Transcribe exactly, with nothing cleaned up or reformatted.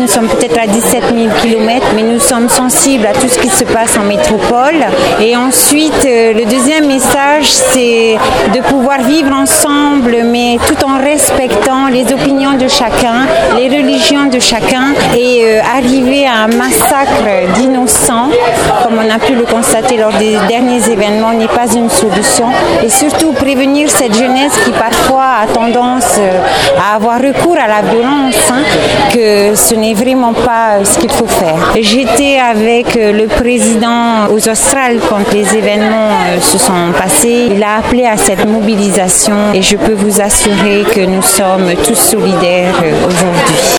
nous sommes peut-être à dix-sept mille kilomètres, mais nous sommes sensibles à tout ce qui se passe en métropole. Et ensuite, le deuxième message, c'est de pouvoir vivre ensemble, mais tout en respectant les opinions de chacun, les religions de chacun, et euh, arriver à un massacre d'innocents, comme on a pu le constater lors des derniers événements, n'est pas une solution. Et surtout prévenir cette jeunesse qui parfois a tendance à avoir recours à la violence, hein, que ce n'est vraiment pas ce qu'il faut faire. J'étais avec le président aux Australes quand les événements se sont passés. Il a appelé à cette mobilisation et je peux vous assurer que nous sommes tous solidaires aujourd'hui.